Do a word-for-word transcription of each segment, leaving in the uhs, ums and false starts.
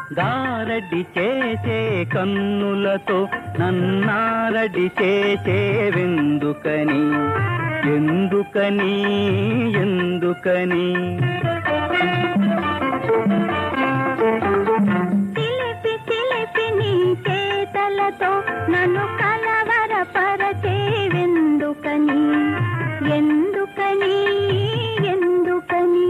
గారడి చేసే కన్నులతో నన్నారడి చేసేవెందుకని ఎందుకని ఎందుకని చిలిపి చిలిపి నీ చేతలతో నన్ను కలవరపరచేవెందుకని ఎందుకని ఎందుకని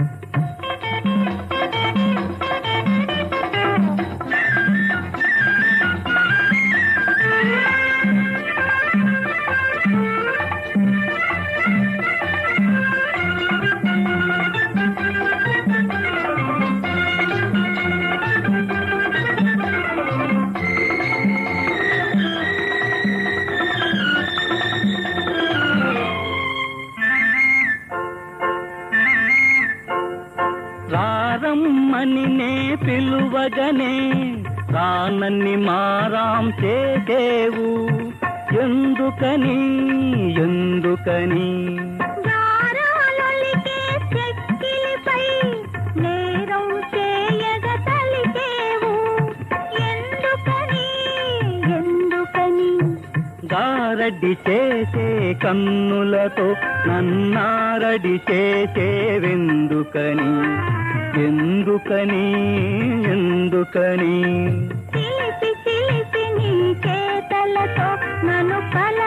రారమ్మని నే పిలువగనే రానన్ని మారాం చేసేవు ఎందుకని ఎందుకని గారాలొలికే చెక్కిలిపై నేరం చేయగ తలిచేవు ఎందుకని ఎందుకని గారడి చేసే కన్నులతో నన్నారడి చేసేవెందుకని ఎందుకని ఎందుకని చిలిపి చిలిపి నీ చేతలతో నన్ను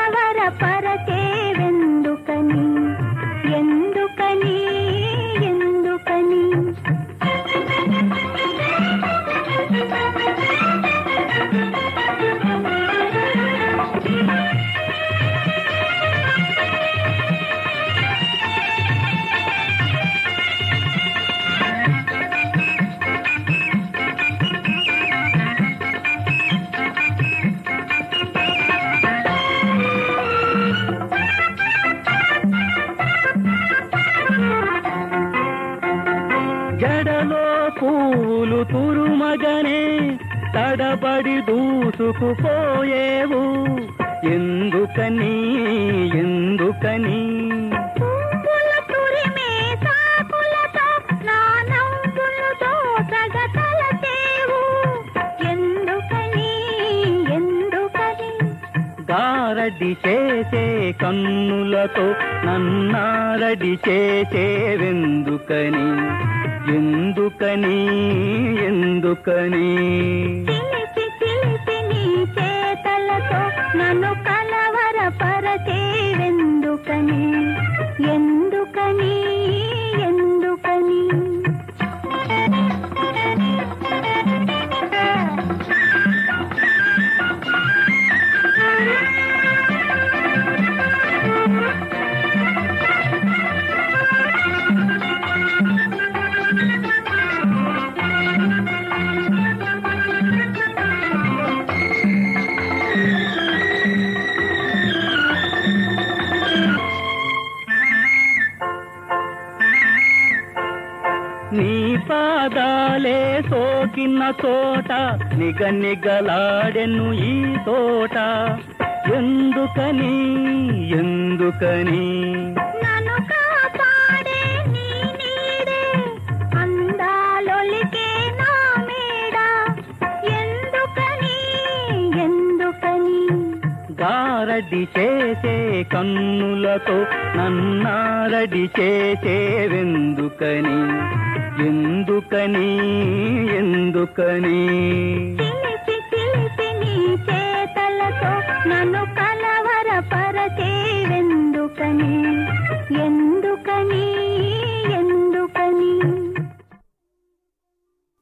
కలవరపరచేవెందుకని ఎందుకని ఎందుకని జడలో పూలు తురుమగనే తడబడి దూసుకుపోయేవు ఎందుకని ఎందుకని పువ్వుల తురిమే సాకులతో నా నవ్వులతో సగతలచేవు ఎందుకని ఎందుకని గారడి చేసే కన్నులతో నన్నారడి చేసేవెందుకని ఎందుకని ఎందుకని చిలిపి చిలిపి నీ చేతలతో నన్ను కలవరపరచేవెందుకని ఎందుకని ఎందుకని నీ పాదాలే సోకిన చోట నిగ నిగలాడెను ఈ తోట ఎందుకని ఎందుకని నన్ను కాపాడే నీ నీడే అందాలొలికే నా మేడ ఎందుకని ఎందుకని గారడి చేసే కన్నులతో నన్నారడి చేసేవెందుకని ఎందుకని ఎందుకని